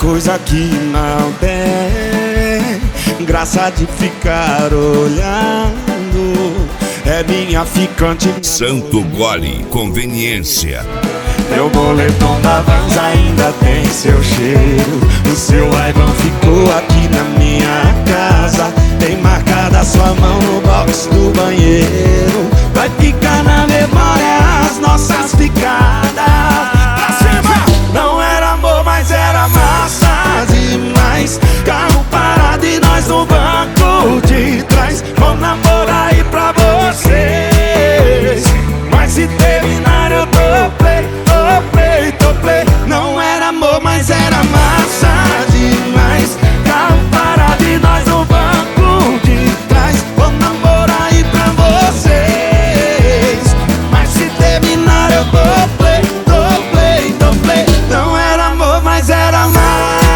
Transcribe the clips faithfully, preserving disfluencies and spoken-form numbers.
coisa que não tem graça de ficar olhando. É minha ficante. Santo Gole Conveniência. Meu boletom da Vans ainda tem seu cheiro. O seu Ray-Ban ficou aqui na minha casa. Tem marcada sua mão no box do banheiro. Vai ficar na memória as nossas ficadas. Pra cima! Não era amor, mas era massa demais. Carro parado e nós no banco de trás. Vou namorar aí pra vocês, mas se terminar eu dou play, dou play, dou play. Não era amor, mas era massa demais. Carro parado e nós no banco de trás. Vou namorar aí pra vocês, mas se terminar eu dou play, dou play, dou play. Não era amor, mas era massa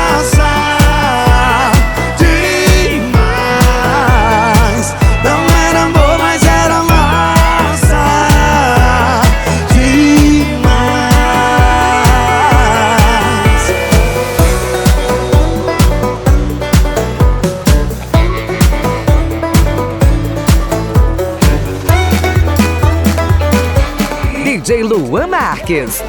demais. Não era amor, mas era massa demais. D J Luan Marques.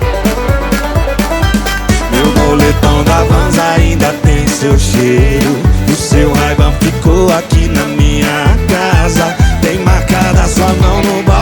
Meu boletom da Vans ainda tem seu cheiro. O seu Ray-Ban ficou aqui na minha casa. Tem marcada sua mão no balcão